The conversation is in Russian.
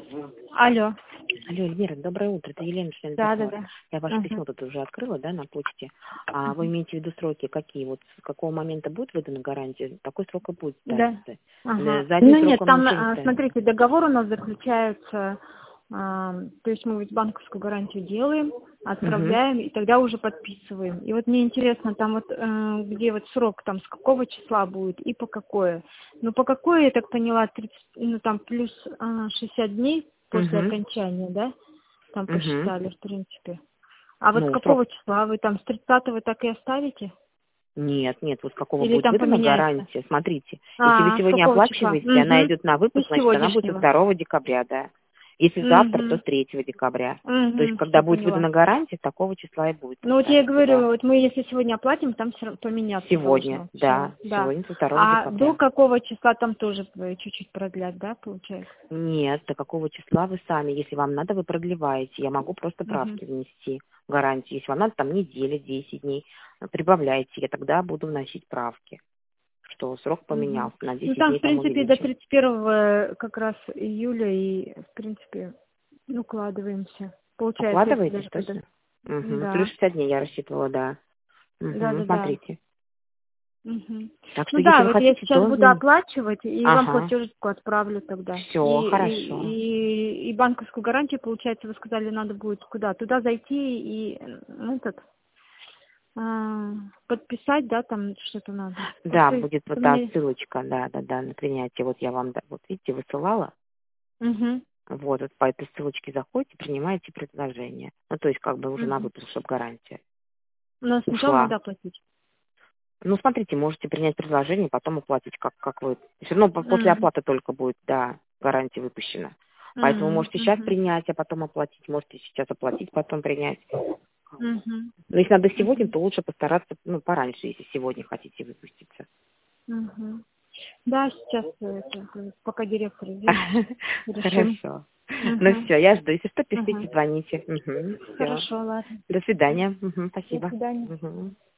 Алло. Алло, Эльмира, доброе утро. Это Елена, член Да. договора. Я ваше письмо тут уже открыла, да, на почте. А вы имеете в виду сроки какие? Вот с какого момента будет выдана гарантия, такой срок и будет Да. ставиться. Ага. За одним Ну нет, сроком там, ничего не ставится. смотрите, договор у нас заключается, то есть мы ведь банковскую гарантию делаем, отправляем и тогда уже подписываем. И вот мне интересно, там вот где вот срок, там с какого числа будет и по какое. Ну по какое, я так поняла, 30, ну там плюс 60 дней после окончания, да? Там посчитали, в принципе. А вот с Ну, срок. какого числа вы там с 30-го так и оставите? Нет, вот с какого Или будет там выдана поменяется? гарантия. Смотрите, если вы С сегодня какого числа? оплачиваете, она идет на Ну, выпуск, с значит, она будет со сегодняшнего. 2 декабря, да. Если завтра, то с 3 декабря. То есть, когда Все будет поняла. выдана гарантия, такого числа и будет Ну вот я и ставиться, говорю, да. вот мы если сегодня оплатим, там все равно поменяться Сегодня, должно. Все, да, да. сегодня со 2 А до декабря. какого числа там тоже чуть-чуть продлять, да, получается? Нет, до какого числа вы сами. Если вам надо, вы продлеваете. Я могу просто правки внести, гарантию. Если вам надо, там неделя, 10 дней, прибавляйте. Я тогда буду вносить правки, что срок поменялся, на Ну 10 там, дней в там принципе, до увеличим. 31 как раз июля и, в принципе, укладываемся. Получается, если Укладываетесь даже когда... точно? Угу. Плюс Да. 60 дней я рассчитывала, да. Угу. Да. Смотрите. Так что, Ну если да, вы вот я хотите, сейчас то... буду оплачивать, и вам Ага. платежечку отправлю тогда. Все, хорошо. И банковскую гарантию, получается, вы сказали, надо будет куда? Туда зайти и подписать, да, там что-то надо. Да, Просто будет вот та мне... ссылочка, да, на принятие. Вот я вам, вот видите, высылала. Вот по этой ссылочке заходите, принимаете предложение. Ну, то есть, как бы уже на выпуск, чтобы гарантия Но сначала ушла. надо оплатить. Ну, смотрите, можете принять предложение, потом уплатить, как вы. Все равно после оплаты только будет, да, гарантия выпущена. Поэтому можете сейчас принять, а потом оплатить. Можете сейчас оплатить, потом принять. Но если надо сегодня, то лучше постараться, пораньше, если сегодня хотите выпуститься. Да, сейчас пока директор здесь, решим. Хорошо. Ну все, я жду. Если что, пишите, звоните. Все. Хорошо, ладно. До свидания. До Спасибо. свидания. Мгм.